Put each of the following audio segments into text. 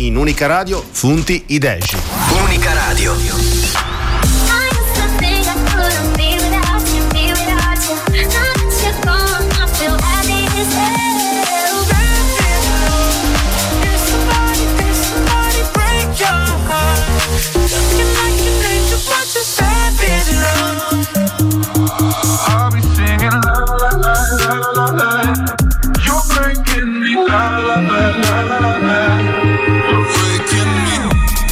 in Unica Radio, Funti Ideci. Unica Radio. I'll be singing la la la la la la. You're breaking me la la la la la la. You're breaking me.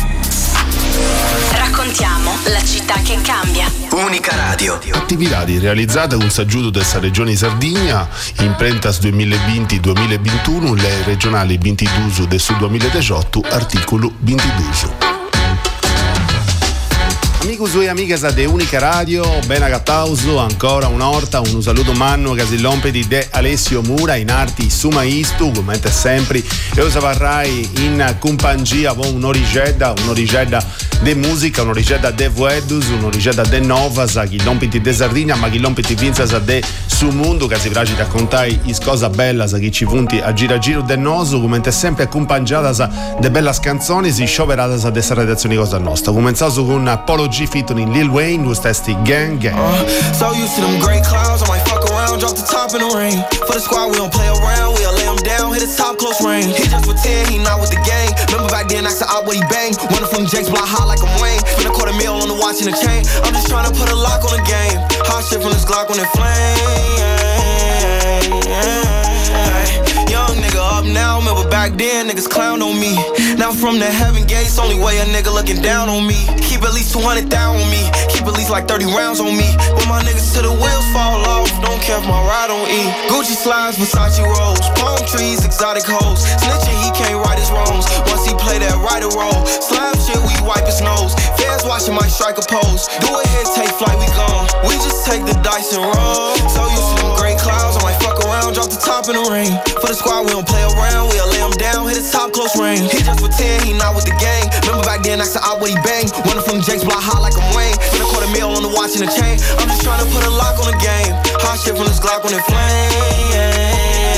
Raccontiamo la città che cambia. Unica Radio. Attività realizzate con s'aggiuto della regione Sardegna in prentas 2020-2021 le regionali 22 del su 2018 articolo 22. Amigos e amigas de Unica Radio, ben agattauso, ancora un'orta, un saluto manno che si lompedi de Alessio Mura in arti suma istu, come sempre, e io savarrai in compagnia con un'origedda de musica, un'origedda de Vuedus, un'origedda de Novas, chi lompiti de Sardegna, ma chi lompiti vinzas de su mondo, che si piace raccontai is cosa bella, chi ci punti a giro de noso, come sempre accompagnata de belle canzoni, si scioperata de essa redazione cosa nostra. Cominciato con Polo G featuring Lil Wayne, who's testi Gang Gang. So used to them great clouds, I might fuck around, drop the top in the rain. For the squad, we don't play around, we'll lay him down, hit his top close range. He just for 10, he not with the gang. Remember back then, I said out what he bang. Running from Jake's block high like I'm Wayne. Spend $250,000 on the watch and the chain. I'm just trying to put a lock on the game. Hot shit from this Glock when it flame. Young nigga up now, remember back then niggas clown on me. Now from the heaven gates, only way a nigga looking down on me. Keep at least 200 down on me, keep at least like 30 rounds on me. When my niggas to the wheels fall off, don't care if my ride don't eat. Gucci slides, Versace rolls, palm trees, exotic hoes. Snitching, he can't right his wrongs. Once he play that right or roll, slap shit, we wipe his nose. Fans watching my strike a pose. Do it here, take flight, we gone. We just take the dice and roll. So used to them great clouds, I might fuck around, drop the top in the rain. For the squad, we don't play around, we'll lay him down, hit his top close range. He just for 10, he not with the gang. Remember back then, I said out what he bang. Running from Jake's block high like I'm Wayne. Spend $250,000 on the watch and the chain. I'm just trying to put a lock on the game. Hot shit from this Glock when it flame.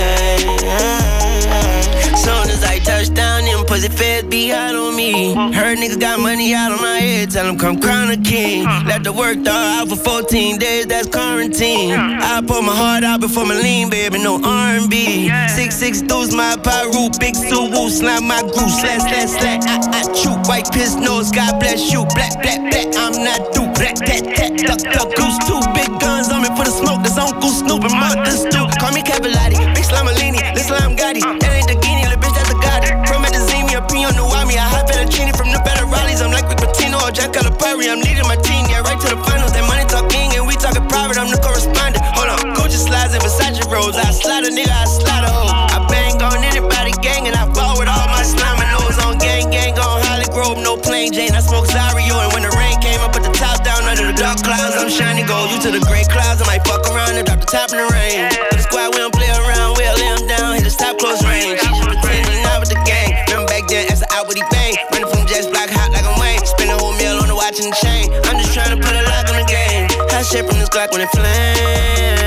Soon as I touch down, them pussy feds be hot on me. Heard niggas got money out on my head, tell them come crown a king. Let the work dog out for 14 days, that's quarantine. I pour my heart out before my lean, baby, no R&B. 6'6" dudes, my pyro, big suit, woo, slime my groove, slash, I chew, white piss nose, God bless you, black, I'm not through, black, duck, goose, two big guns on me for the smoke, that's Uncle Snoop and Martha Stu. Call me Cavallati, big Slamalini, listen, I'm Gotti, that ain't the Guinea, little bitch, that's a Gotti. From at the Zemi, a P on the Wami, I hot fettuccine from the better rallies, I'm like with Patino or Jack Calipari, I'm leading my team, yeah, right to the finals, that money talking and we talking private, I'm the correspondent. Hold on, Gucci slides and Versace rolls, I slide a nigga, I slide a hoe. I bang on anybody gang and I ball with all my slime and nose on gang on Holly Grove, no plain Jane, I smoke Zario and when the rain came, I put the top down under the dark clouds, I'm shining gold, you to the gray clouds, I might fuck around and drop the top in the rain. For the squad, we don't play around, we'll lay him down, hit his top close range. She just pretending not with the gang, remember back then, that's the out with he bang. Running from Jets block hot like I'm Wayne, spend a whole meal on the watch and the chain. I'm just trying to put a lock on the game. Hot shit from this Glock when it flame.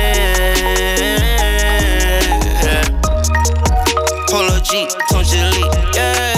Polo G, Tonjili, yeah.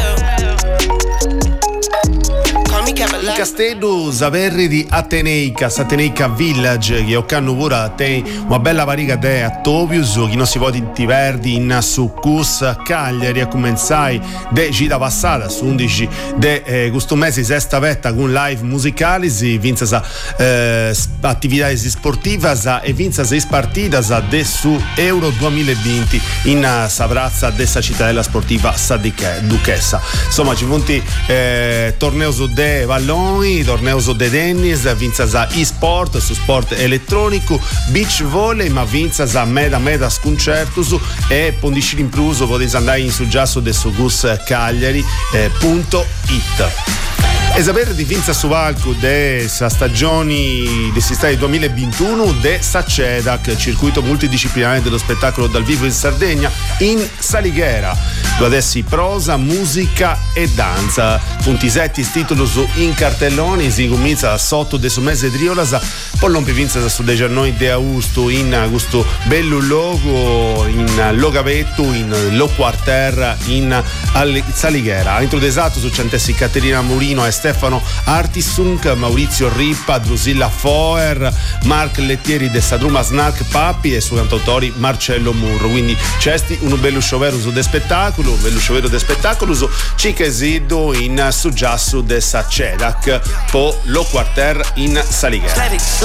Il castello Saverri di Ateneica Village, che hanno pure una bella parica de a Topius, che non si può ti verdi in Succus Cagliari, a comenzare de gita passata su 11 de questo mese sesta vetta con live musicali, si vinza attività sportive e vinza partitas de su Euro 2020 in Savrazza dessa cittadella sportiva Duchessa. Insomma ci punti torneo su de palloni, torneo su de tennis, vinza e-sport, su sport elettronico, beach volley, ma vinza meda sconcertus e pondicini in pruso potete andare in suggiasso del Sugus Cagliari.it. E sapere di Vinza su Valco dessa stagioni dell'estate 2021 de Saccedac, circuito multidisciplinare dello spettacolo dal vivo in Sardegna, in Salighera. Adesso prosa, musica e danza. Puntisetti titolo su in cartelloni, si comincia sotto de su mese di Riolasa, poi non vinza su dei giorni de Augusto in questo bello logo in Logavetto, in Lo Quarter in Salighera. Introdesato su Centessi Caterina Murino e Stefano Artisunk, Maurizio Rippa, Drusilla Foer, Mark Lettieri de Sadruma Snack Papi e su cantautori Marcello Murro. Quindi c'è un bello scioveru su de spettacolo, un bello scioveru de spettacolo su Cichesiddo in su Giassu de Saccedac, po Lo Quarter in Salighera.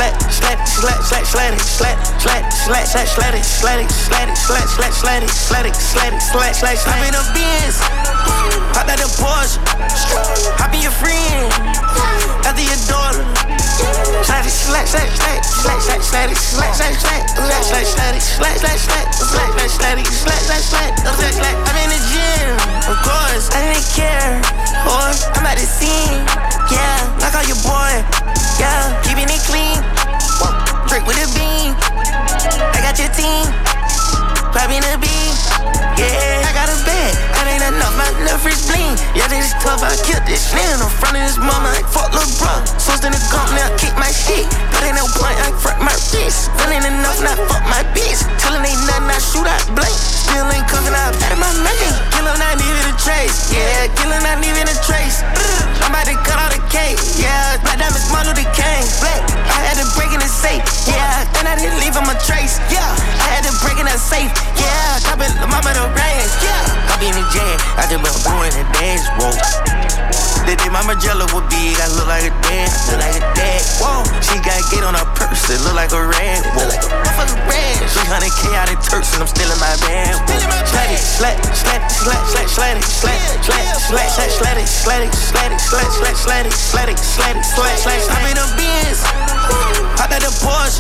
Hop out the Porsche, hop in your friend, after your daughter. Slide it, slide, slide, slide, slide, slide, slide it, slide, slide, slide, slide, slide, slide, slide, slide, slide, slide, slide, slide, slide, slide. I'm in the gym, of course, I didn't care, or I'm at the scene, yeah, like all your boy, yeah, keeping it clean, drink with a bean, I got your team, popping a bean, yeah, I got a bag. Ain't enough, my little fridge bling. Yeah, this is tough, I killed this shit in front of this mama, like fuck lil' bro. Sourced in the company, I kick my shit. But ain't no point, I front my wrist. Feeling enough, not fuck my bitch. Tellin' ain't nothing, I shoot, I blink. Still ain't cooking, I out of my name. Killin' not even a trace, yeah, killin' not even a trace. I'm about to cut all the cake, yeah. My diamonds, Martin Luther King, black. I had to break in the safe, yeah. And I didn't leave him a trace, yeah. I had to break in the safe, yeah. Copy the mama the rain, yeah. I be in the jam. I just been doing the dance, whoa. They think my Margiela would be, I look like a dad, look like a dad, whoa. She got a gate on her purse, it look like a rag, whoa. Like a motherfucking rag. 300K out of Turks and I'm still in my bag, whoa. Slide it, slide, slide, slide, slide, slide it, slide, slide, slide, slide, slide it, slide it, slide it, slide, slide, slide it, slide it, slide it, slide, slide. I'm in the Benz, hop out the Porsche,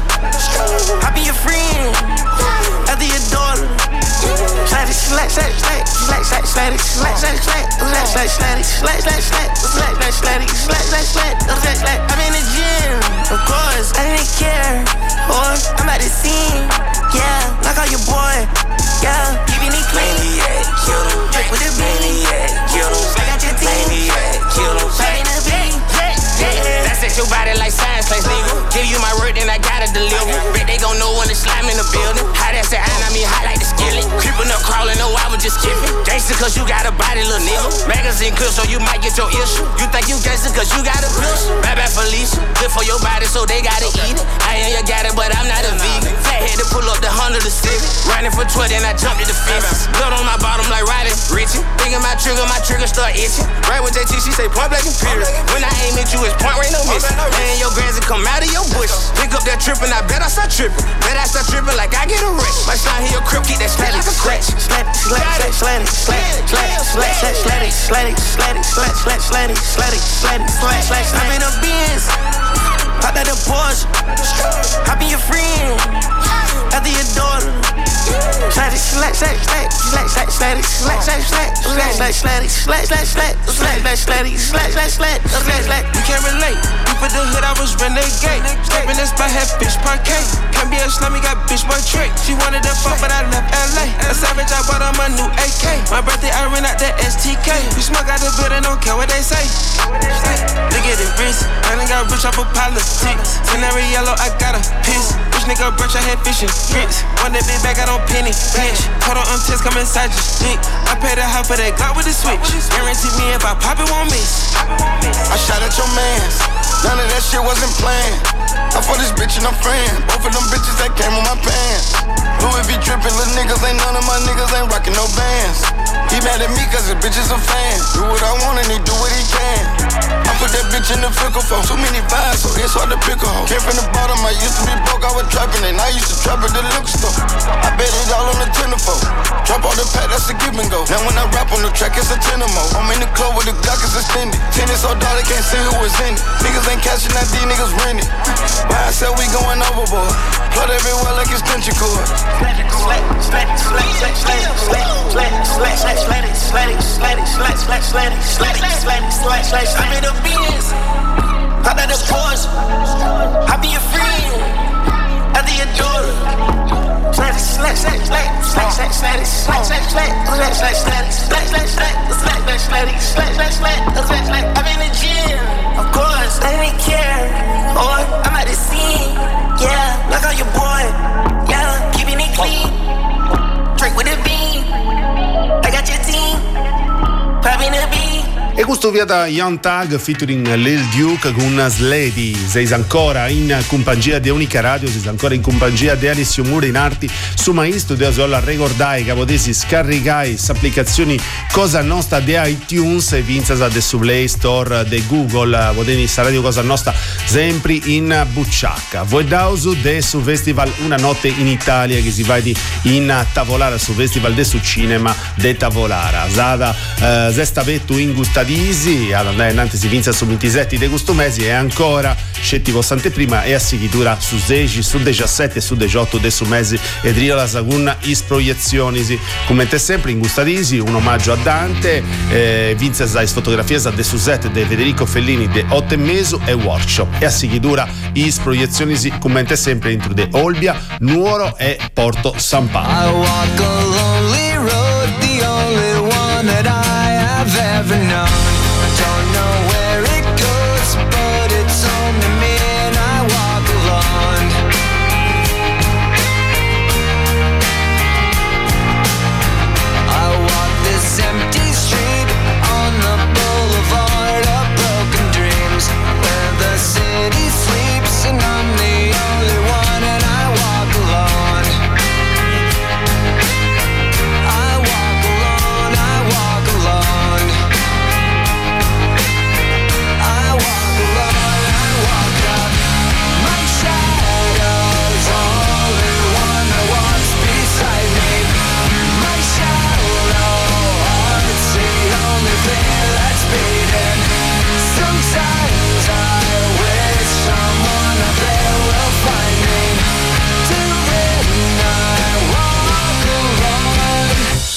hop in your friend, after your daughter. Slide it, slide, slide, slide, slide, slide, slide it, slide, slide, slide, slide, slide it, slide, slide, slide, slide, slide, slide it, slide, slide, slide, slide, slide. I'm in the gym, of course, I didn't care, or I'm at the scene, yeah, like all your boy, yeah, keeping it clean, yeah, kill them, drink with the bean, yeah, kill them, I got your team, yeah, kill them, fighting the bean, yeah. That set your body like science class, nigga. Give you my word, then I gotta deliver. Bet they gon' know when the slime in the building. Hot as the iron, I mean hot like the skillet. Creeping up, crawling, no, I was just kidding. Gangsta cause you got a body, little nigga. Magazine good, so you might get your issue. You think you gangsta cause you got a pistol. Bad bad Felicia, good for your body, so they gotta eat it. I ain't you got it, but I'm not a vegan. Flathead to pull up the Honda to stick. Running for 12, then I jumped at the fence. Blood on my bottom like riding Richie. Thinking my trigger start itching. Right with JT, she say point blank and period. When I aim at you, it's point right, no miss. And your grands will come out of your bush. Pick up that trippin', I bet I start trippin'. Bet I start trippin' like I get a wrench. My slime here, your crib, keep that slide like a scratch. Slide it, slide it, slide it, slide it, slide it, slide it, slide it, slide it, slide it, slide it, slide it, slide it, slide it, slide it, slide it. I'm in the Benz, hop out the Porsche, hop in your friend, after your daughter. Slide it, slide, slide, slide, slide, slide, slide it, slide, slide, slide, slide, slide, slide it, slide, slide, slide, slide, slide, slide it, slide, slide, slide, slide, slide. You can't relate. You put the hood, I was renegade. Stepping this spot, had bitch parquet. Can't be a slummy, got bitch boy trick. She wanted to fuck, but I left LA. A savage, I bought her my new AK. My birthday, I ran out that STK. We smoke out the building, don't care what they say. Look at the wrist, I done got rich off of politics. Canary yellow, I got a piss. Rich nigga brunch, I had fishing grits. One that big bag, I don't penny pinch. Hold on, test, come inside your dick. I paid a half for that Glock with the switch. Guarantee me if I pop it, won't miss. I shot at your mans. None of that shit wasn't planned. I fought this bitch and I'm friend. Both of them bitches that came on my pants. Louis V drippin', little niggas ain't none of my niggas ain't rockin' no bands. He mad at me cause the bitch is a fan. Do what I want and he do what he can. I put that bitch in the fickle phone. Too many vibes, so it's hard to pick a hoe. Came from the bottom, I used to be broke, I was trapping and I used to trap at the liquor store. I bet it all on the tenderfold. Drop all the pack, that's a give and go. Now when I rap on the track, it's a tenor mode. I'm in the club with the Glock is extended. Tennis so dark, they can't see who was in it. Niggas ain't catching that, these niggas rented. Why I said we going overboard. Blood everywhere like it's country cord. I'm in the Benz, hop out the Porsche. I be a friend, I be a daughter. I'm in the gym, of course, I didn't care. Or I'm at the scene, yeah, look on your boy, yeah, keeping it clean. Drink with a bean, I got your team, popping a bean. E questo via da Young Thug featuring Lil Duke con Slady. Sei ancora in compagnia di Unica Radio, sei ancora in compagnia di Alessio Mura in arti su Maisto di Asola ricordai che potessi scaricare applicazioni Cosa Nostra di iTunes e vinzasa de su Play Store de Google. Potete sta radio Cosa Nostra sempre in bucciacca. Voi dausu de su Festival Una Notte in Italia che si va di in Tavolara su Festival de su Cinema de Tavolara. Zada zesta vettu in gustadisi all'andare innanzi si vince su 27 di questo mese e ancora scetti vostante prima e assichitura su 16, su 17 e su 18 di questo mese e dria la saguna is proiezioni come sempre in gustadisi un omaggio a Dante vince sai fotografie de su 7 di Federico Fellini de 8 mesi e workshop e assichitura is proiezioni come sempre dentro de Olbia, Nuoro e Porto San Paolo. I walk a lonely road, the only one that I have ever known. Don't know where it goes, but it's home to me and I walk alone. I walk this empty street on the boulevard of broken dreams, where the city sleeps and I'm the only one and I walk alone. I walk alone, I walk alone. I walk alone, I walk up. My shadow's only one that walks beside me. My shallow heart's the only thing that's beating. Sometimes I wish someone up there will find me. Till then I walk alone.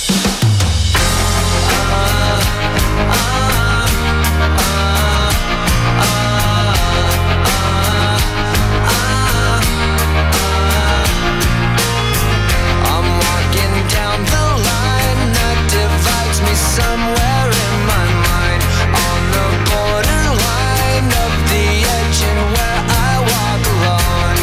I'm walking down the line that divides me somewhere in my mind, on the borderline of the edge and where I walk alone.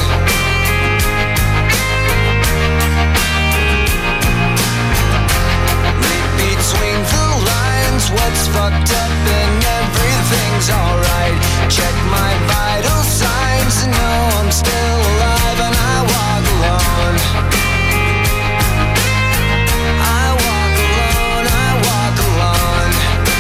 Read between the lines what's fucked up and everything's alright. Check my vital signs and know I'm still alive and I walk alone. I walk alone, I walk alone.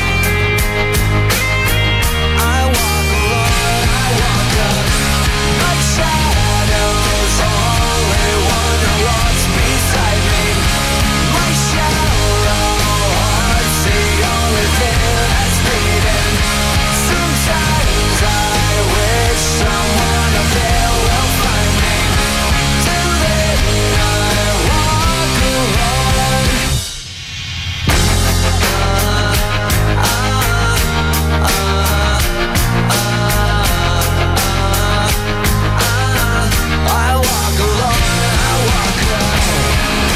I walk alone, I walk up. My shadow's only one who walks beside me. My shallow heart's the only thing that's beating. Sometimes I wish someone up there will find me. Till then I walk alone. I walk alone, I walk alone.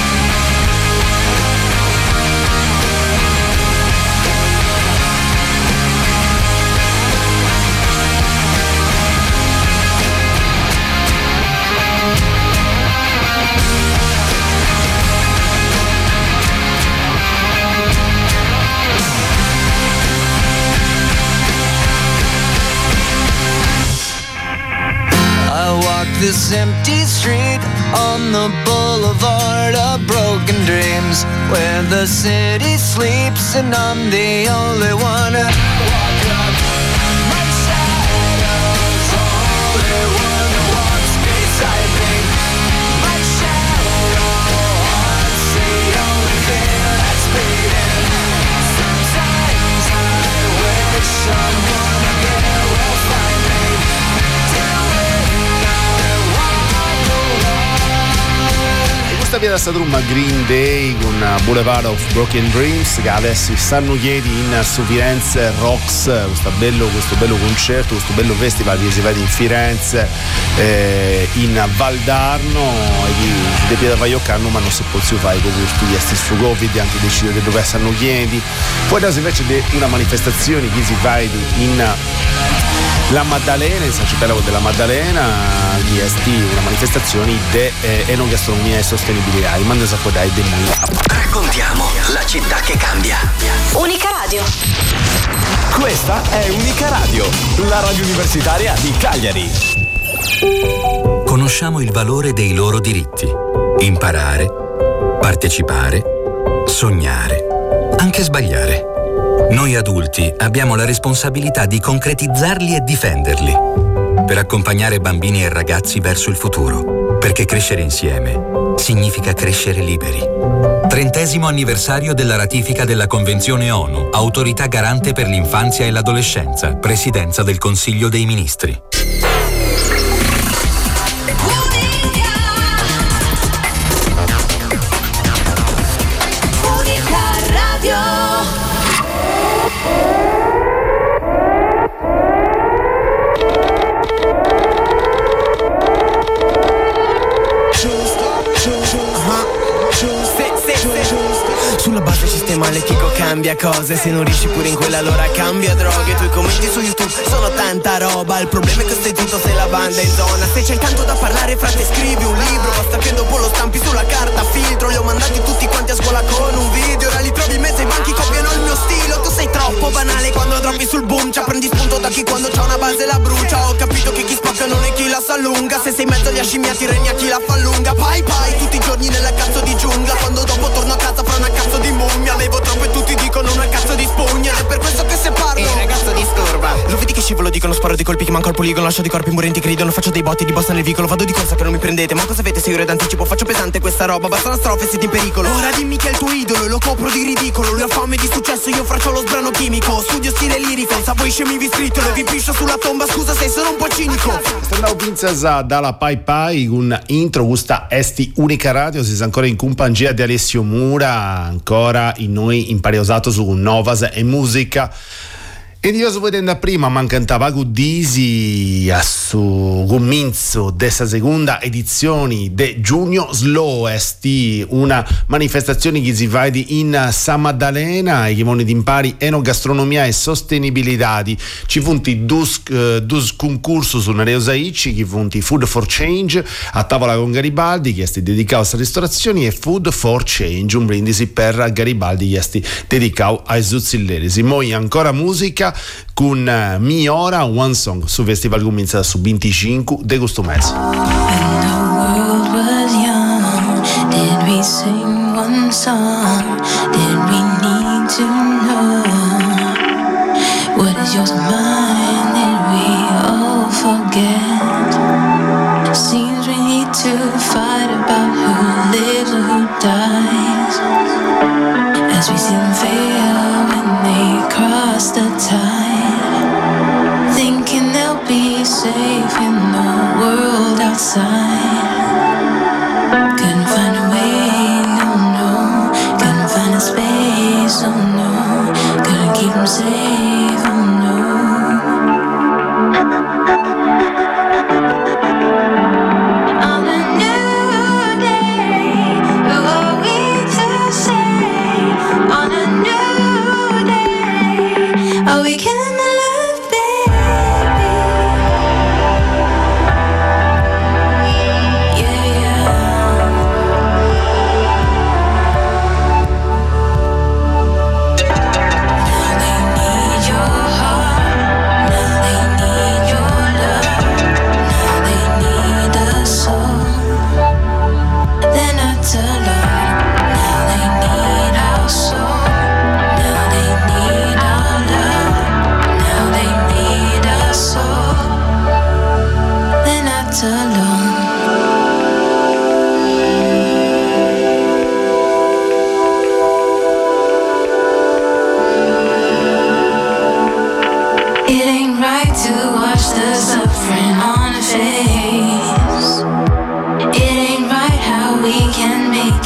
I walk this empty street on the boulevard of broken dreams, where the city sleeps and I'm the only one. I walk up. My shadow's only one who walks beside me. My shallow heart's the only thing that's beating. Sometimes I wish someone up there will find me. Till then I questa via da Sadrum Green Day con Boulevard of Broken Dreams, che adesso stanno ieri in su Firenze Rocks, questo bello concerto, questo bello festival che si vede in Firenze, in Valdarno, e chi di piede vai a canno ma non si può fare con questi su Covid, anche decidere dove stanno chiedi. Poi adesso invece di una manifestazione che si fa in La Maddalena, in San Cipriano della Maddalena, di una manifestazione di enogastronomia e sostenibilità. I mando a dai dei Raccontiamo la città che cambia. Unica Radio. Questa è Unica Radio, la radio universitaria di Cagliari. Conosciamo il valore dei loro diritti. Imparare, partecipare, sognare, anche sbagliare. Noi adulti abbiamo la responsabilità di concretizzarli e difenderli, per accompagnare bambini e ragazzi verso il futuro, perché crescere insieme significa crescere liberi. 30° anniversario della ratifica della Convenzione ONU, Autorità Garante per l'Infanzia e l'Adolescenza, Presidenza del Consiglio dei Ministri. Sulla base sistema le Kiko cambia cose. Se non riesci pure in quella allora cambia droghe. Tu i commenti su YouTube sono tanta roba. Il problema è che stai zitto se la banda è in zona. Se c'è tanto da parlare frate scrivi un libro. Basta che dopo lo stampi sulla carta filtro. Li ho mandati tutti quanti a scuola con un video. Ora li trovi in mezzo ai banchi, copiano il mio stile. Tu sei troppo banale quando droppi sul boom. Cioè prendi spunto da chi quando c'ha una base la brucia. Ho capito che chi spacca non è chi la s'allunga. Se sei in mezzo agli ascimmiati regna chi la fa lunga. Pai tutti i giorni nella cazzo di giungla. Quando dopo torno a casa fra una cazzo di mummia. Avevo troppo e tutti dicono una cazzo di spugna. Ed è per questo che se parlo ragazzo disturba. Lo vedi che scivolo, dicono sparo di colpi che manco al poligono. Lascio di corpi morenti che ridono. Faccio dei botti di bossa nel vicolo. Vado di corsa che non mi prendete. Ma cosa avete 6 ore d'anticipo? Faccio pesante questa roba. Basta una strofa e siete in pericolo. Ora dimmi che è il tuo idolo e lo copro di ridicolo. Lui ha fame di successo, io faccio lo sbrano chimico. Studio stile lirico, sa voi scemi vi scrittolo. E vi piscio sulla tomba, scusa se sono un po' cinico. Stendau Pinzas dalla Pai con intro questa esti Unica Radio. Si sa ancora in compagnia di Alessio Mura, ancora in noi impariusato su Novas e musica. E io sto vedendo prima ma cantava Gudisi a su cominzo dessa seconda edizione de Giugno Slow, esti una manifestazione che si fa in San Maddalena e che vuole di impari enogastronomia e sostenibilità. Ci funti dus concorso su Nareosaici, che funti Food for Change a tavola con Garibaldi, che esti dedicato a ristorazioni, e Food for Change, un brindisi per Garibaldi, che esti dedicato ai zuzzilleri. Poi ancora musica con Mi Ora, One Song, su Festival comincia su 25 de questo mese. When the world was young, did we sing one song? Did we need to know what is yours and mine? Did we all forget? Seems we need to fight about who lives or who dies, as we see them fail when they cross the tide, thinking they'll be safe in the world outside. Couldn't find a way, no, no. Couldn't find a space, oh no. Couldn't keep them safe, oh no. On a new day, what are we to say? On a new day, are we killing the love, baby? Yeah, yeah. Now they need your heart. Now they need your love. Now they need a soul. They're not alone. Now they need our soul. Now they need our love. Now they need a soul. They're not alone. It ain't right to watch the suffering on a face. It ain't right how we can make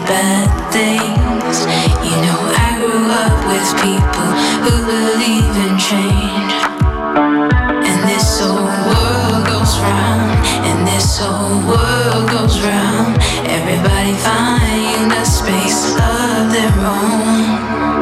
bad things. You know, I grew up with people who believe in change. And this whole world goes round, and this whole world goes round. Everybody find a space of their own.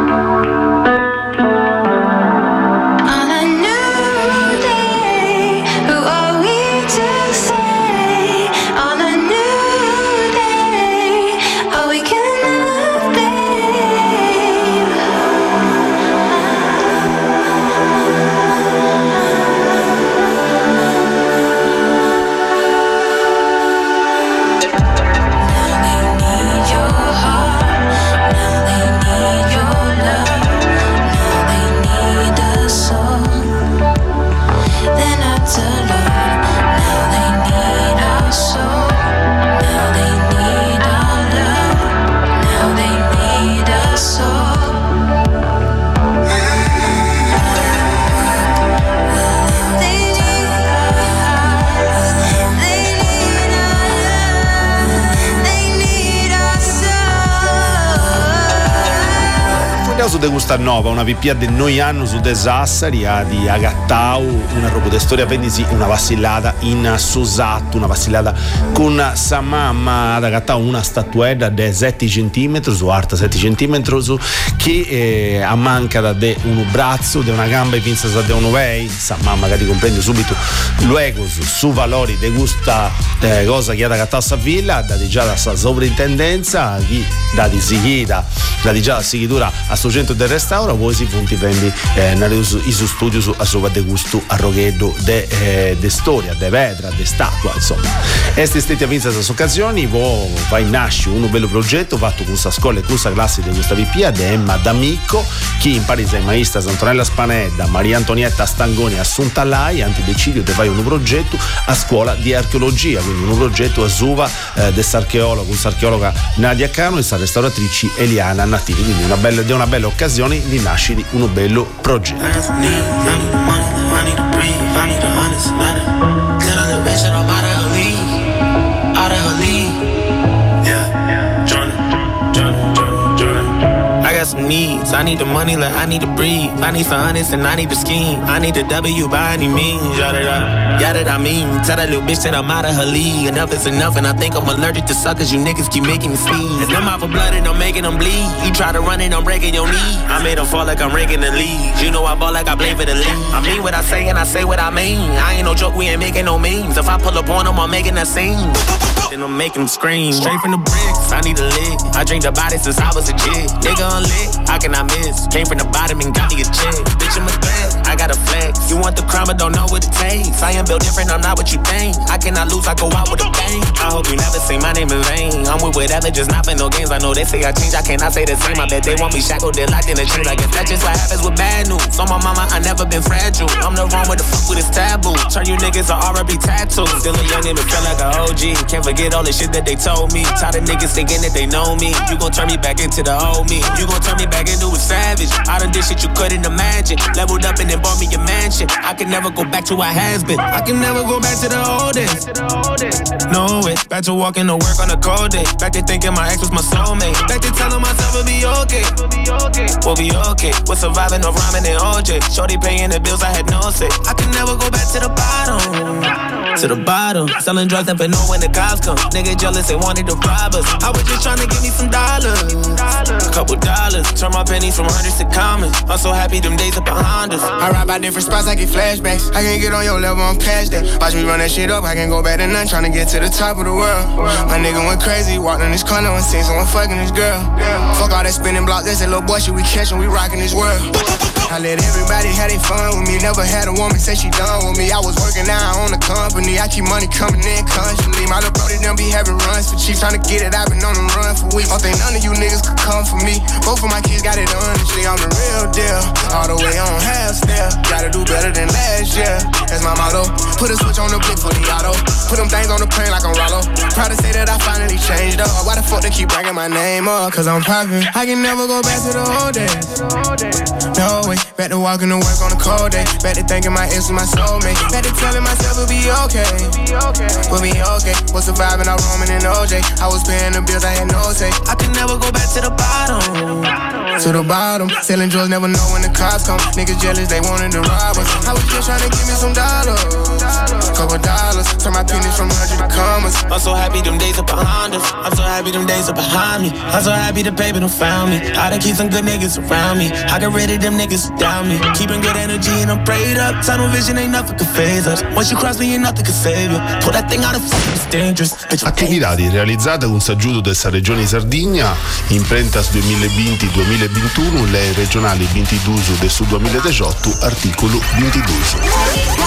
Su de questa nova, una VPA de noi hanno su de Sassari di Agattau, una roba de storia pendisi, una vacillata in Susatto, una vacillata con sa mamma ad Agattau, una statuetta de 7 cm su alta 7 cm che a manca da de un braccio, de una gamba e pinza da de uno vei, sa mamma che ti comprende subito luego su valori de questa cosa che ad Agattau sa villa, dati già da sa sovrintendenza, chi dati sigida, dati già la sighitura a sto centro del restauro, poi si punti vendi i suoi studi a sopra de gusto a roghedo de storia, de vedra, de statua, insomma. Queste stati a queste occasioni, poi va in nasce un bello progetto fatto con questa scuola e con questa classe di questa VPA di Emma D'Amico, che in Parigi è maestra Antonella Spanedda, Maria Antonietta Stangoni, Assunta Lai, antidecidio di fare un progetto a scuola di archeologia, quindi un progetto a Suva dell'archeologo, con l'archeologa Nadia Cano e la restauratrice Eliana Nativi, quindi una bella occasione di nascere di un bello progetto. Some needs. I need the money like I need to breathe. I need some honest and I need the scheme. I need the W by any means. Yada I mean. Tell that little bitch that I'm out of her league. Enough is enough and I think I'm allergic to suckers. You niggas keep making me sneeze. And them out for blood and I'm making them bleed. You try to run it, I'm breaking your knee. I made them fall like I'm ranking the league. You know I ball like I play for the league. I mean what I say and I say what I mean. I ain't no joke, we ain't making no memes. If I pull up on them, I'm making that scene. Then I'm making them scream. Straight from the bricks, I need a lick. I drink the body since I was a kid. Nigga unlit, how can I miss? Came from the bottom and got me a check. Bitch, I'm a threat, I got a flex. You want the crime but don't know what it takes. I am built different, I'm not what you think. I cannot lose, I go out with a bang. I hope you never say my name in vain. I'm with whatever, just not for no games. I know they say I change, I cannot say the same. I bet they want me shackled, they're locked in a chain. I guess that's just what happens with bad news. On my mama, I never been fragile. I'm the wrong with the fuck with this taboo. Turn you niggas to R&B tattoos. Still a young nigga, feel like an OG. Can't forget all the shit that they told me. Tired of niggas thinking that they know me. You gon' turn me back into the old me. You gon' turn me back into a savage. I done did shit you couldn't imagine. Leveled up and then bought me a mansion. I can never go back to what has been. I can never go back to the old days. No way. Back to walking to work on a cold day. Back to thinking my ex was my soulmate. Back to telling myself it'll be okay. We'll be okay. We're surviving no rhyming and OJ. Shorty paying the bills, I had no say. I can never go back to the bottom. To the bottom. Selling drugs, never know when the cops come. Nigga jealous, they wanted to rob us. I was just trying to give me some dollars. A couple dollars. Turn my pennies from hundreds to commas. I'm so happy them days are behind us. I ride by different spots, I get flashbacks. I can't get on your level, I'm past that. Watch me run that shit up, I can't go back to none. Trying to get to the top of the world. My nigga went crazy, walked in this corner and seen someone fucking this girl. Fuck all that spinning block, that's that little boy shit we catchin', we rockin' this world. I let everybody have their fun with me. Never had a woman say she done with me. I was working out on the company. I keep money coming in constantly. My little brother them be having runs for cheap. Trying to get it, I've been on the run for weeks. Don't think none of you niggas could come for me. Both of my kids got it honestly. I'm the real deal. All the way on half step. Gotta do better than last year. That's my motto. Put a switch on the blick for the auto. Put them things on the plane like I'm Rollo. Proud to say that I finally changed up. Why the fuck they keep bringing my name up? Cause I'm poppin'. I can never go back to the old days. No way. way. Back to walking to work on a cold day. Back to thinking my ex was my soulmate. Back to telling myself it'll be okay. We'll be okay. Was surviving out Roman and OJ. I was paying the bills, I had no say. I could never go back to the bottom. To the bottom. Selling drugs, never know when the cops come. Niggas jealous, they wanted to rob us. I was just trying to give me some dollars. Couple dollars. Turn my pennies from 100 to commas. I'm so happy them days are behind us. I'm so happy them days are behind me. I'm so happy the paper done found me. I done keep some good niggas around me. I get rid of them niggas who down me. Keeping good energy and I'm prayed up. Tunnel vision ain't nothing can phase us. Once you cross me, ain't nothing can save you. Pull that thing out of fucking, it's dangerous. Attività realizzate con s'aggiuto dessa regione di Sardegna, imprentas 2020-2021, le regionali 22 del su 2018, articolo 22.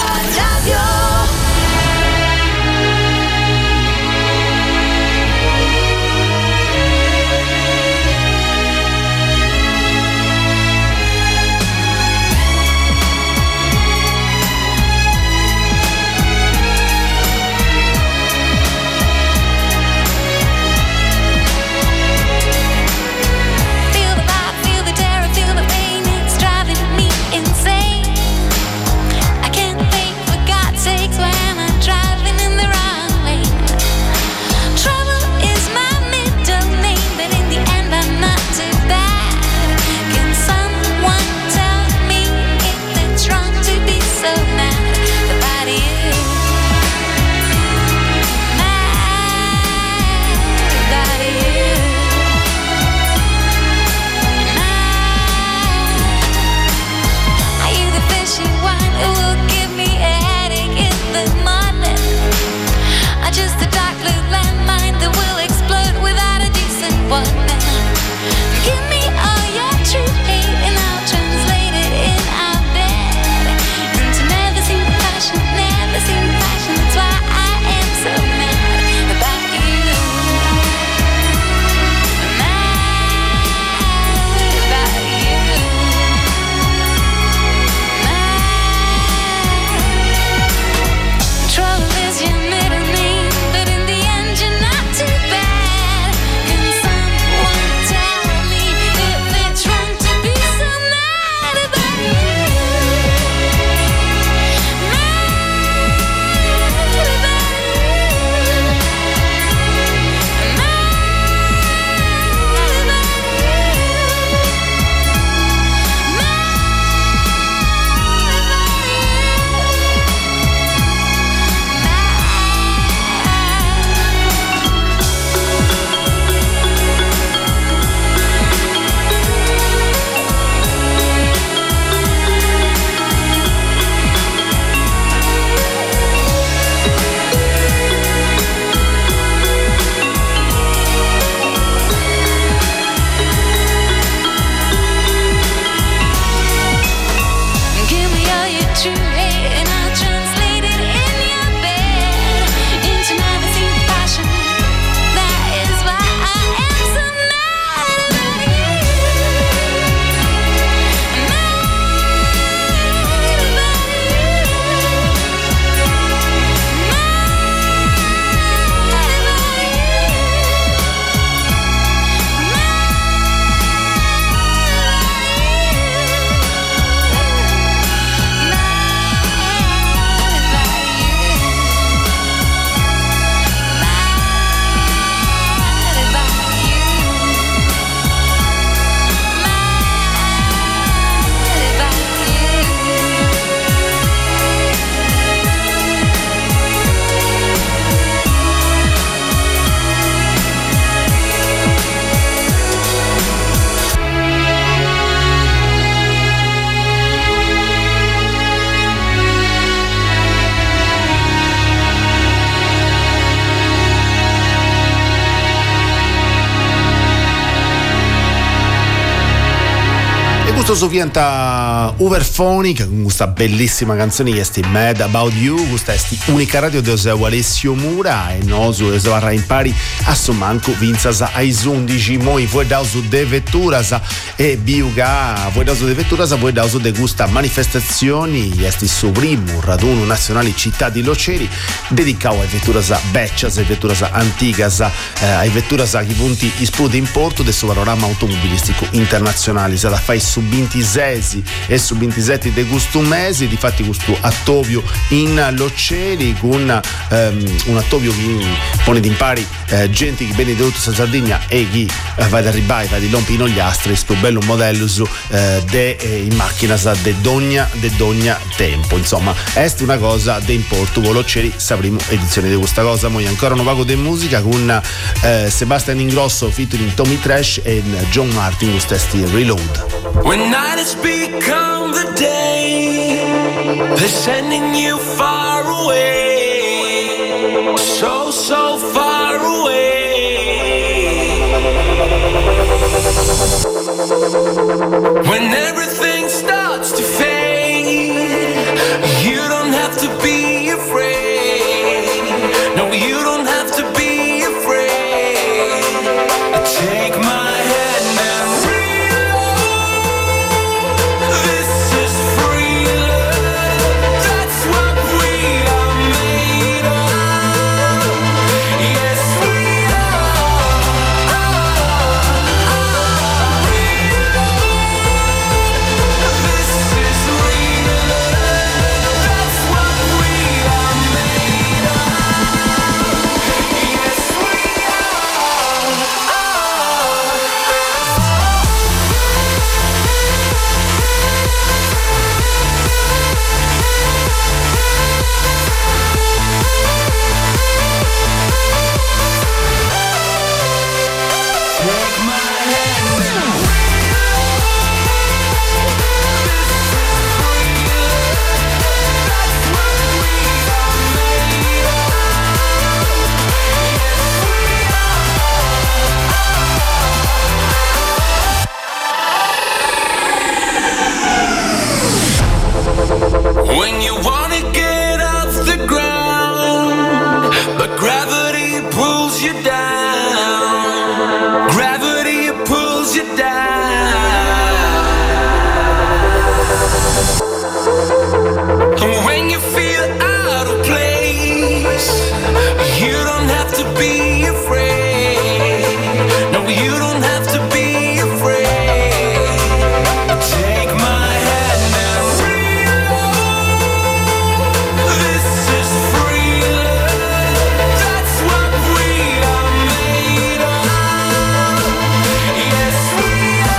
Questo sufianta Uberfonica con questa bellissima canzone che è Mad About You, questa è unica radio di Alessio Mura e nosu esvarra in pari a sommanco vinzasa ai 11 moi fuori da su de vetturas e biuga voi daso de vetturas, voi daso de gusta manifestazioni, esti su primo raduno nazionale città di Loceri dedicato ai vetturas beccias, ai vetturas antigas, ai vetturas che punti esplode in porto del suo panorama automobilistico internazionale. Sa da fai su 26 e su 27 de gusto mesi, difatti questo attovio in Loceri con un attovio che pone d'impari gente che viene di tutta Sardegna e chi va ad arrivare, va di lompino gli astri, sto bello modello in macchina de dogna tempo, insomma è una cosa de importo Loceri sa prima edizione di questa cosa. Mo ancora un vago de musica con Sebastian Ingrosso featuring Tommy Trash e John Martin con testi Reload. When night has become the day, they're sending you far away, so far away. When everything starts to fade, you don't have to be afraid. No, you don't have to be afraid. Take my hand and reload. This is free love. That's what we are made of. Yes, we when you wanna get off the ground, but gravity pulls you down. Gravity pulls you down. And when you feel out of place, you don't have to be afraid. No, you don't have to be afraid. Take my hand and this is free love. That's what we are made of. Yes, we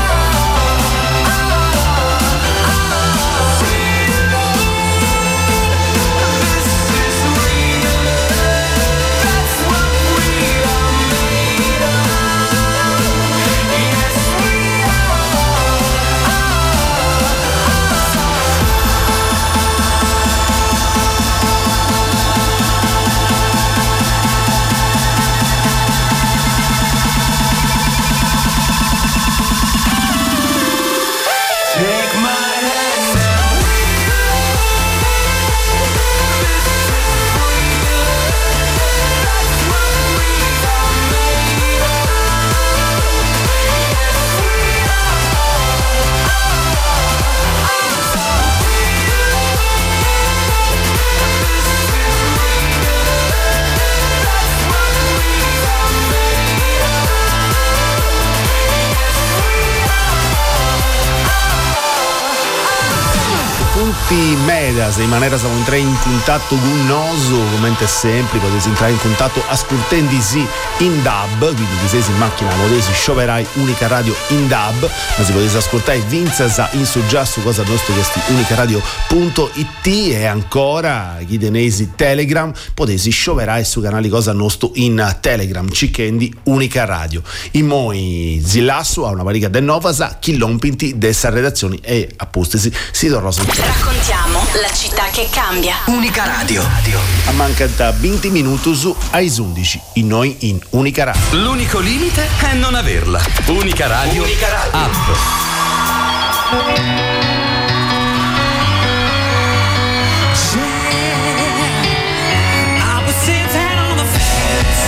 Medas in maniera di entrare in contatto con noso come sempre potete entrare in contatto ascoltando in DAB, quindi se sei in macchina potete scioperai Unica Radio in DAB, ma se potete ascoltare Vinzasa in su già su cosa nostro che è unicaradio.it e ancora chi tenesi Telegram potete scioperai su canale cosa nostro in Telegram Cicchendi Unica Radio. In moi zilasso a una varica de Novasa chi lompinti dessa redazioni e appostesi si torna su. Raccontiamo la città che cambia. Unica Radio. A manca da 20 minuti su ai 11 in noi in Unica Radio. L'unico limite è non averla. Unica Radio. Unica Radio. App.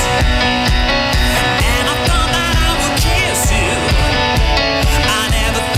I never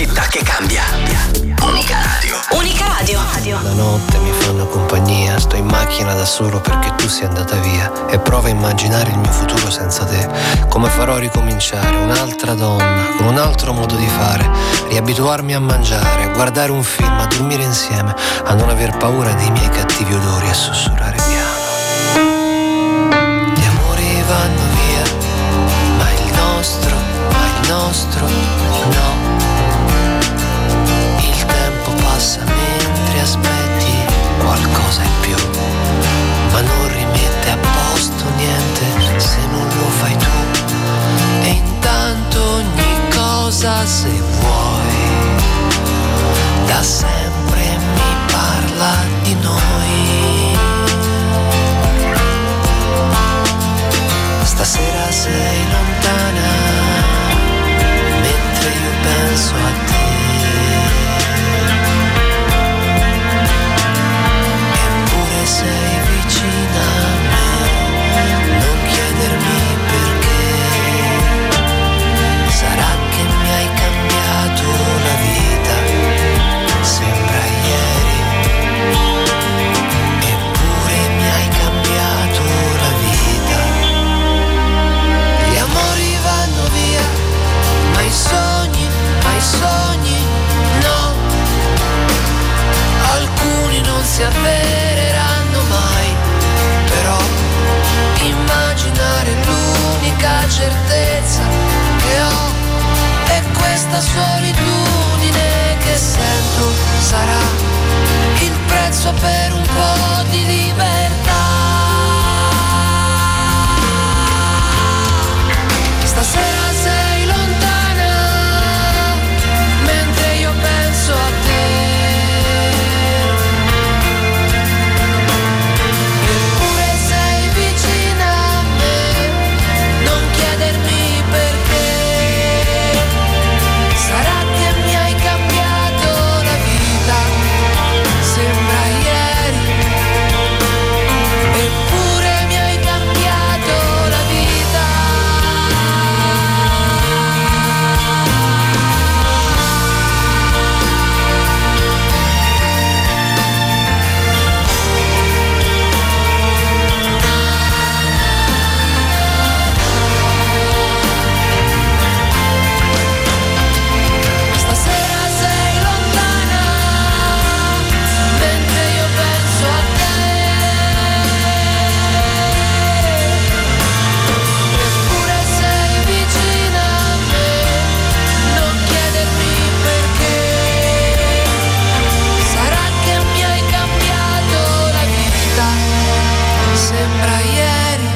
città che cambia. Unica Radio. Unica Radio. La notte mi fanno compagnia, sto in macchina da solo perché tu sei andata via e provo a immaginare il mio futuro senza te. Come farò a ricominciare un'altra donna, con un altro modo di fare, riabituarmi a mangiare, a guardare un film, a dormire insieme, a non aver paura dei miei cattivi odori e sussurrare piano. Gli amori vanno via, ma il nostro no. Il tempo passa mentre aspetti qualcosa in più, ma non rimette a posto niente se non lo fai tu. E intanto ogni cosa, se vuoi, da sempre mi parla di noi. Stasera sei lontana, mentre io penso a te. Eppure sei vicina a me, non chiedermi perché. Sarà che mi hai cambiato la vita, sembra ieri. Eppure mi hai cambiato la vita. Gli amori vanno via, ma i sogni no. Alcuni non si avvereranno mai, però immaginare l'unica certezza che ho è questa solitudine che sento. Sarà il prezzo per un po' di libertà. Stasera sei lontana, mentre io penso a te. Eppure sei vicina a me, non chiedermi perché. Sarà che mi hai cambiato la vita, sembra ieri. Eppure mi hai cambiato la vita. Stasera sei lontana, mentre io penso a te. Eppure sei vicina a me, non chiedermi perché. Sarà che mi hai cambiato la vita, sembra ieri.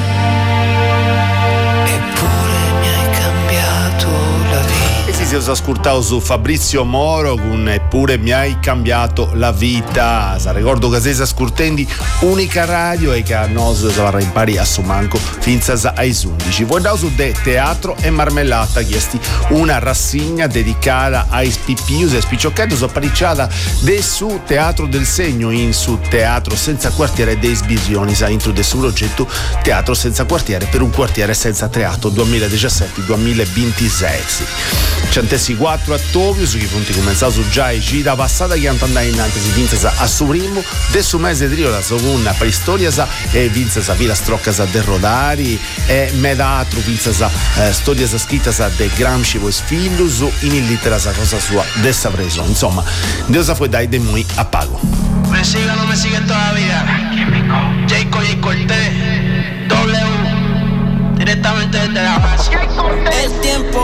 Eppure mi hai cambiato la vita. E si è ascoltato su Fabrizio Moro con Eppure mi hai cambiato la vita. Ricordo che sei ascoltando Unica Radio e che a noi si va in pari a Somanco finza ai 11. Voi da su de Teatro e Marmellata chiesti una rassegna dedicata ai spippius e spicciocchetti apparicciata de su Teatro del Segno in su Teatro senza quartiere dei sbisioni sa intro del suo progetto Teatro senza quartiere per un quartiere senza teatro 2017-2026. Centessi 4 a Tovius che punti cominciato su già e Gita passata che andando in anche si vinza a su primo del suo mese trio la seconda per storia e vinza sa vila strocca sa del Rodari e medatro vinza sa storia sa scritta sa de Gramsci voi sfillus in lettera sa cosa sua dessa preso insomma Dio sa fue dai de muy a pago. Me siga, no me sigue todavía. Jayco y Cortés, W, directamente desde la base. El tiempo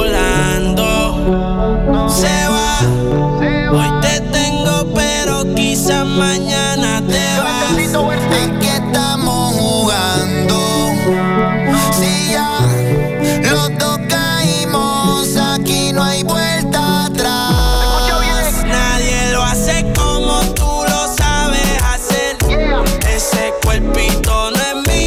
volando se va. Hoy te tengo, pero quizás mañana te vas. Aquí estamos jugando. Si ya los dos caímos, aquí no hay vuelta atrás. Nadie lo hace como tú lo sabes hacer. Ese cuerpito no es mío.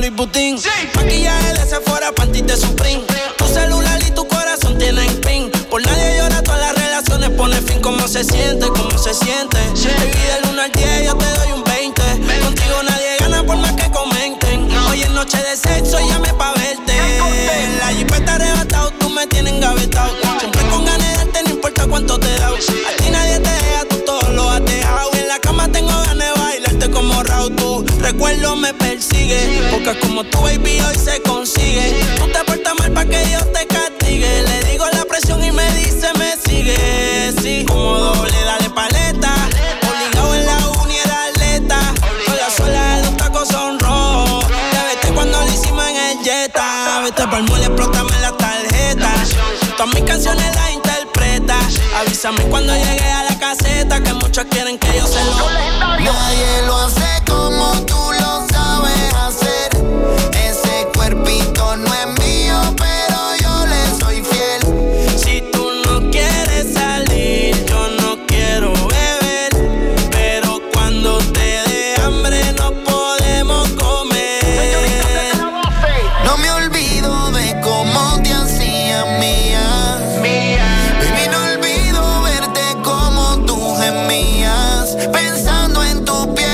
Louis Vuitton. Maquillaje de Sephora, panties de Supreme. Tu celular y tu corazón tienen pin. Por nadie llora, todas las relaciones pone fin. ¿Cómo se siente? ¿Cómo se siente? Baby, del 1 al 10 yo te doy un 20. Contigo nadie gana por más que comenten. Hoy es noche de sexo, llame pa' verte. La jipeta arrebatado, tú me tienes engavetado. Siempre con ganas de darte, no importa cuánto te da. A ti nadie te deja, tú todo lo has dejado. En la cama tengo ganas de bailarte como Raúl. Tu recuerdo me persigue, porque como tu baby hoy se consigue. Tú te portas mal pa' que Dios te castigue. Le digo la presión y me dice me sigue. Sí, como doble, dale paleta. Obligado en la uni era atleta. Con la suela de los tacos son rojos. Te vete cuando lo hicimos en el Jetta. Vete pa'l mall, explótame la tarjeta. Todas mis canciones las interpreta. Avísame cuando llegue a la caseta, que muchos quieren que yo se lo. Nadie lo hace como tú lo sabes hacer. Ese cuerpito no es mío, pero yo le soy fiel. Si tú no quieres salir, yo no quiero beber. Pero cuando te dé hambre no podemos comer. No me olvido de cómo te hacía mía. Baby, no olvido verte como tú gemías, pensando en tu piel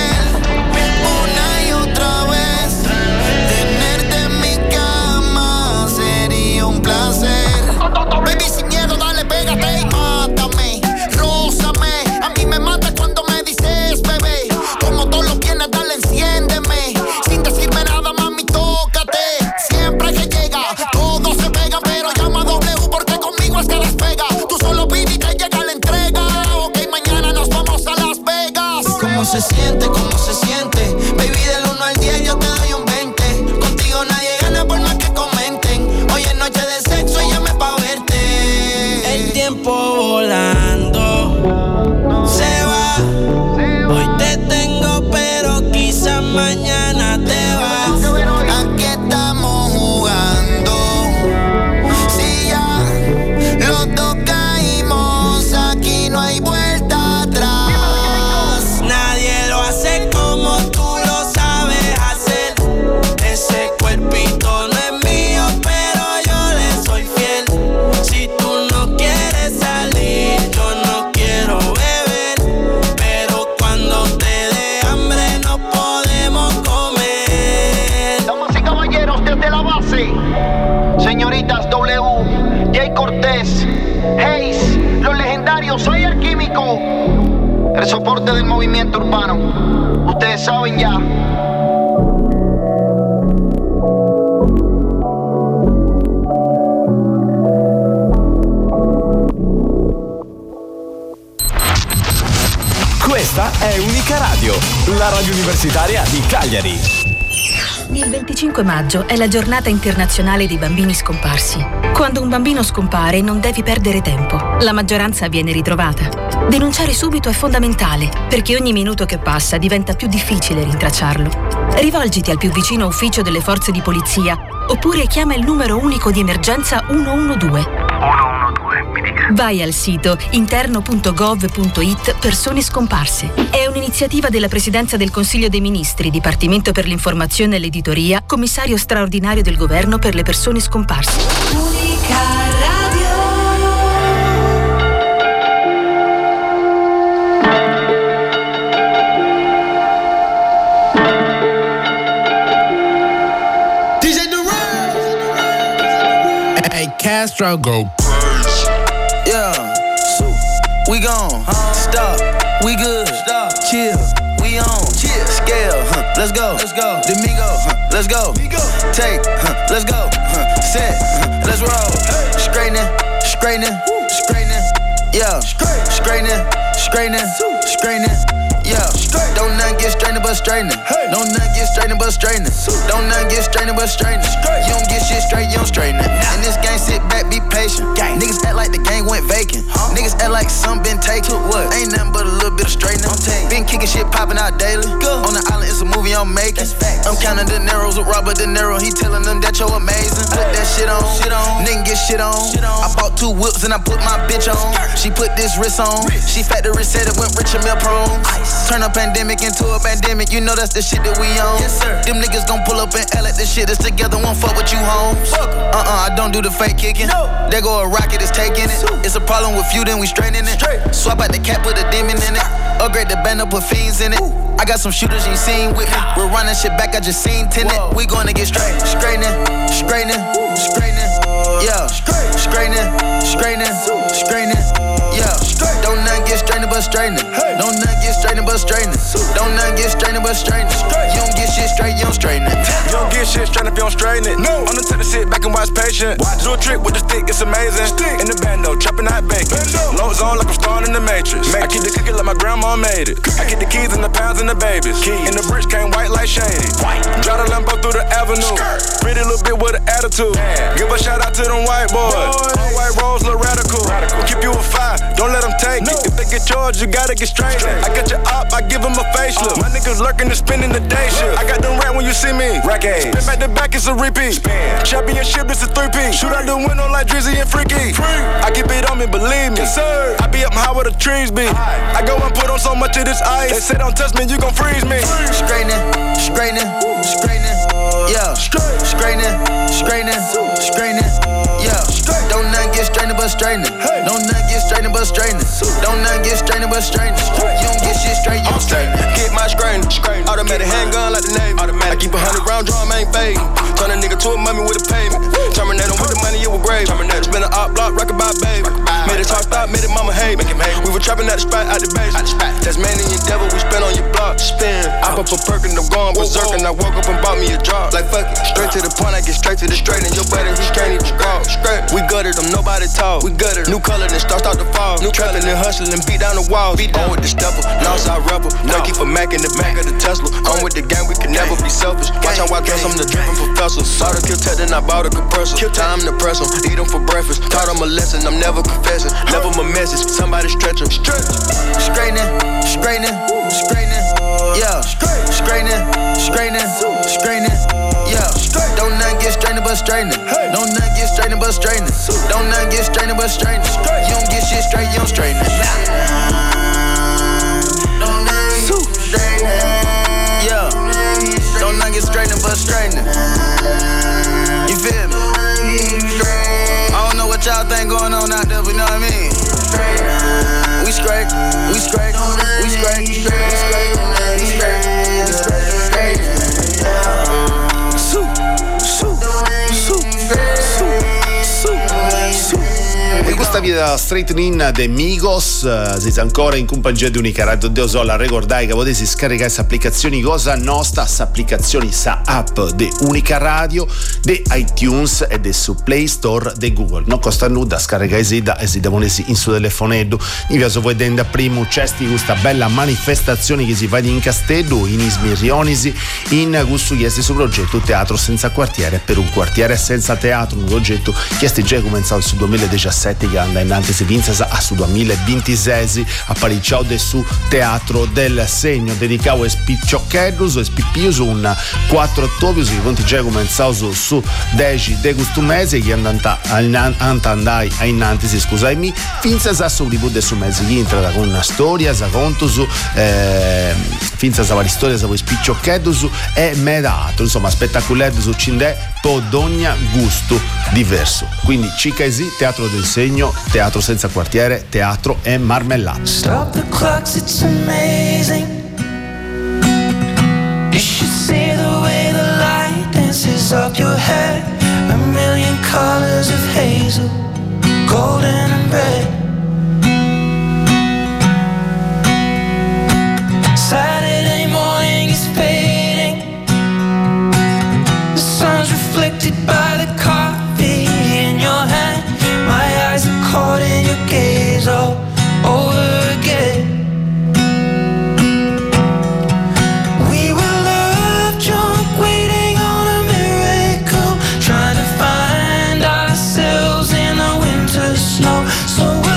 una y otra vez. Tenerte en mi cama sería un placer. Baby, sin miedo, dale, pégate y mátame. Rózame, a mí me mata cuando me dices bebé. Como todos los viernes, dale, enciéndeme. Sin decirme nada, mami, tócate. Siempre que llega, todos se pegan, pero llama a W porque conmigo es que despega. Tú solo pide y te llega la entrega. Ok, mañana nos vamos a Las Vegas. ¿Cómo se siente? ¿Cómo se siente? Baby, del 1 al 10 yo te doy un 20. Contigo nadie gana por más que comenten. Hoy es noche de sexo y llame pa' verte. El tiempo volando se va. Hoy te tengo, pero quizás mañana te vas. Aquí estamos jugando. Si ya los dos caímos, aquí no hay vuelta atrás. Nadie lo hace como tú lo sabes hacer. Ese cuerpito no es mío, pero yo le soy fiel. Si tú no quieres salir, yo no quiero beber. Pero cuando te dé hambre no podemos comer. Damas y caballeros, desde la base, señoritas W, Jay Cortés, Hayes, los legendarios, soy el químico, el soporte del movimiento urbano. Ustedes saben ya. Questa è Unica Radio, la radio universitaria di Cagliari. Il 25 maggio è la giornata internazionale dei bambini scomparsi. Quando un bambino scompare non devi perdere tempo. La maggioranza viene ritrovata. Denunciare subito è fondamentale, perché ogni minuto che passa diventa più difficile rintracciarlo. Rivolgiti al più vicino ufficio delle forze di polizia oppure chiama il numero unico di emergenza 112. Vai al sito interno.gov.it persone scomparse. È un'iniziativa della Presidenza del Consiglio dei Ministri, Dipartimento per l'informazione e l'editoria, Commissario straordinario del Governo per le persone scomparse. Unica Radio. Hey, Castro, go. Yeah, we gone, stop, we good, chill, we on, scale, let's go, Domingo, let's go, take, let's go, set, let's roll, straightening, yeah, straightening, yeah, don't nothing get strained but straightening, don't nothing get strained but straightening, don't nothing get strained but straightening, you don't get shit straight, you don't straighten it, in this game sit back, be patient, niggas act like the game went vacant, niggas act like some been taken, ain't nothing but a little bit of straightening, been kicking shit popping out daily. On the island, it's a movie I'm making. I'm counting the narrows with Robert De Niro. He telling them that you're amazing. Put that shit on, nigga get shit on. I bought 2 whips and I put my bitch on. She put this wrist on. She factory said it went rich and meal prone. Turn a pandemic into a pandemic. You know that's the shit that we own. Yes, sir. Them niggas gon' pull up and L at this shit is together. Won't fuck with you, homes. I don't do the fake kicking. There go a rocket, it's taking it. It's a problem with you, then we straightening it. Swap out the cap, put a demon in it. Upgrade the band up, put fiends in it. I got some shooters you seen with me. We're running shit back, I just seen tenant. We gonna get straight. Straightening. Yeah. Straightening. Yeah. Don't nothing get straightening but straightening. Don't nothing get straightening but straightening. Don't nothing get straightening but straightening. You don't get shit straight, you don't straighten it. You don't get shit straight if you don't straighten it. No. I'm the type to sit back and watch patient. Do a trick with the stick, it's amazing. In the bando, chopping out bacon. Low zone like I'm starting in the Matrix. I keep the cookie like my grandma made it. I get the keys and the pounds and the babies. And the bricks came white like shady. Drive the Lambo through the avenue. Pretty little bit with an attitude. Give a shout out to them white boys. All white rolls look radical. Keep you a 5, don't let them take it. If they get charged, you gotta get straight. I got your op, I give them a facelift. My niggas lurking and spending the day shift. I got them rat when you see me. Spin back to back, it's a repeat. Championship, it's a 3-peat. Shoot out the window like Drizzy and Freaky. I keep it on me, believe me. Yes, sir. I be up high where the trees be. I go and put on so much of this ice. They say don't touch me, you gon' freeze me. Straightening. Yeah. Straightening. Yeah. Don't nothing get straightening but straightening. Don't nothing get straightening but straightening. Don't nothing get straightening but straightening. You don't get shit straight, you don't straighten. Get my straightening. Automatic handgun like the Navy. I keep 100 round drum, ain't fading. Turn a nigga to a mummy with a payment. Terminate him with the money, it was grave. Spin an op block, rock by baby. Made it talk stop, made it mama hate me. We were trapping at the spot, out the base. Tasmanian devil, we spin on your block. Spin. I pop a perk and I'm going berserk. And I woke up and bought me a job. Like fuck it, straight to the point, I get straight to the straight. And your buddy, he can't even walk. We gutted them, nobody talk. We gutted new color, then start to fall. New trapping and hustling and beat down the walls. Beat down with the stepper, Northside rebel. Nike for Mac in the back of the Tesla. I'm with the gang, we can never be selfish. Watch how I dress, I'm the driven professor. Saw the kill tech, then I bought a compressor. Kill time to press them, eat them for breakfast. Taught them a lesson, I'm never confessing. Never my message, somebody stretch them. Straightening. Yeah. Straightening. Yeah. Don't nothing get straightening but straightening. Don't nothing get straightening but straightening. Don't nothing get straightening but straightening. You don't get shit straight, you don't straighten it. Yeah. Don't nothing get straightening but straightening. You feel me? I don't know what y'all think going on out there, but you know what I mean? We straight. E questa via Straightening de Migos, siete ancora in compagnia di Unica Radio Deo Sola. Ricordai che potete scaricare questa applicazione cosa nostra, questa applicazione sa app de Unica Radio, de iTunes e de su Play Store de Google. Non costa nulla, scaricare e si devono in su telefonello. Mi piace voi dende a primo cesti questa bella manifestazione che si fa in Castello, in Ismirionisi, in questo chiesti sul progetto Teatro Senza Quartiere per un quartiere senza teatro, un progetto che è già cominciato sul 2017 che anda innanzi si vinza a su 2026 a Paricciao de su Teatro del Segno dedicato a Spicciocchedus e Spippius un 4 ottobre che conti già cominciato su 10 de questo mese che andai a innanzi scusami finza a su libro de su mese che entra con una storia sa conto su finza sa vari storia sa voi Spicciocchedus e medato insomma spettacolare su cindè pod ogni gusto diverso, quindi Cicaesi, Teatro del Segno, Teatro Senza Quartiere, Teatro e Marmellata. Stop the clocks, it's amazing. You should see the way the light dances up your hair. A million colors of hazel, golden and red. Saturday morning is fading. The sun's reflected by the coffee in your hand. My eyes are caught in your gaze all over again. We were love drunk, waiting on a miracle, trying to find ourselves in the winter snow. So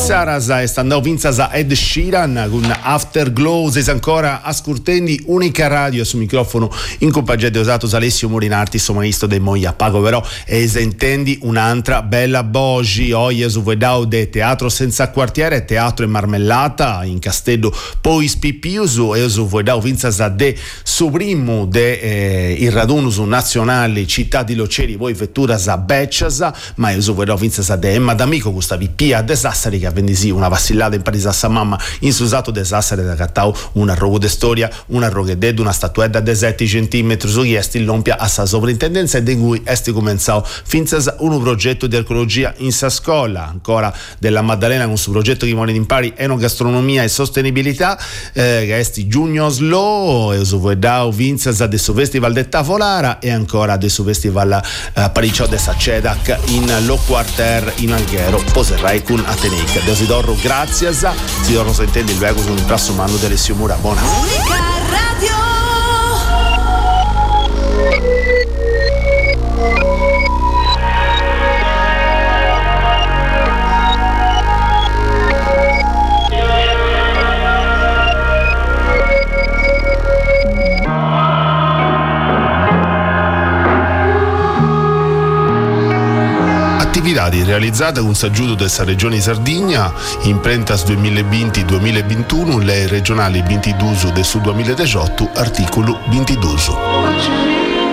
Saras e standau vinzas Ed Sheeran con Afterglow. Sei ancora ascoltando Unica Radio, su microfono in compagnia di Osato Alessio Morinarti, somanisto de Moia Pago, però esentendi un'altra bella bogi oggi su vedau de Teatro Senza Quartiere, Teatro e Marmellata in Castello poi Spipiusu, e su vedau vinzas de Subrimu de il radunus nazionale Città di Loceri voi vetturas a Beccias, ma io su vedau vinzas de Emma D'Amico Gustavi Pia de Sassari che avvendisi una vacillata in Parisa a mamma in susato de Sassari da cattau una rogo de storia, una roghe una statuetta de 7 centimetri su chiesti l'ompia a sa sovrintendenza e di cui esti comenzau finzas un progetto di archeologia in sa scuola ancora della Maddalena con su progetto che vuole impari enogastronomia e sostenibilità che esti giugno slow e su vedau vinzas de su festival de Tavolara e ancora de su festival Pariccio de Sacedac in lo quarter in Alghero poserrai con Ateneica Desidorro grazias si dormo sentendo il luogo con il prossimo anno di Alessio Mura. Buona Unica Radio. Attività realizzata con s'aggiuto della regione Sardegna in Prentas 2020-2021 le regionali 22 del su 2018 articolo 22.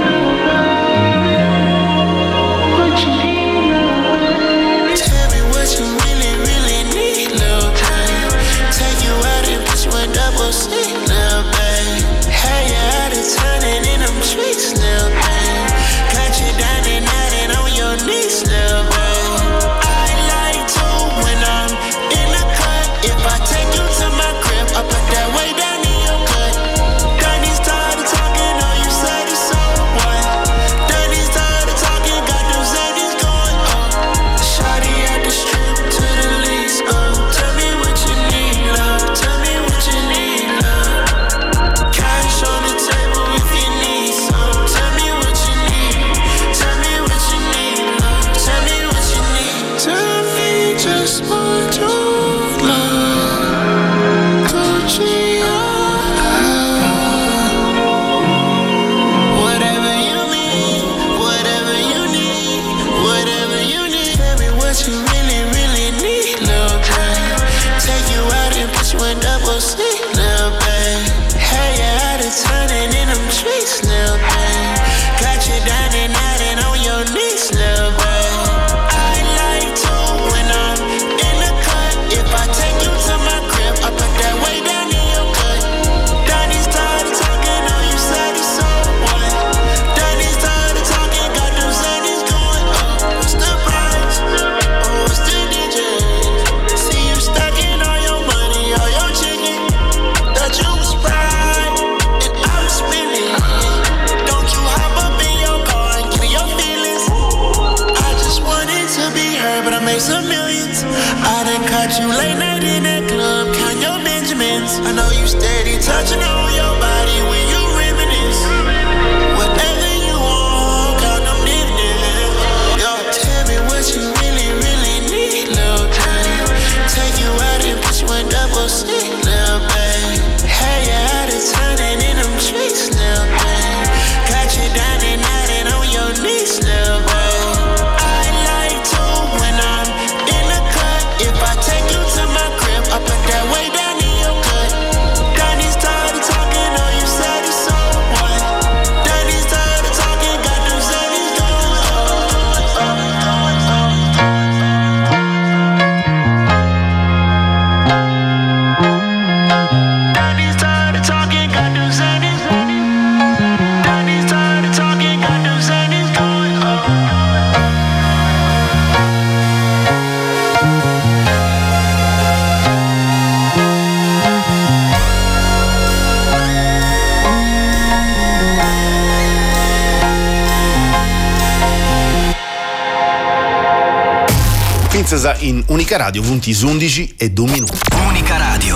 In Unica Radio, punti 11 e 2 minuti. Unica Radio.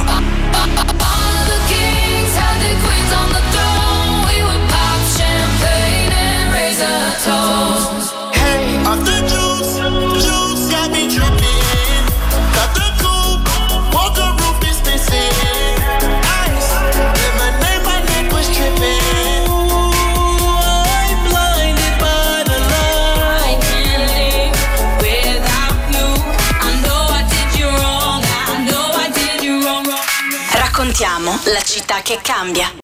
Hey, off the juice got me tripping. Got the cool Raccontiamo la città che cambia.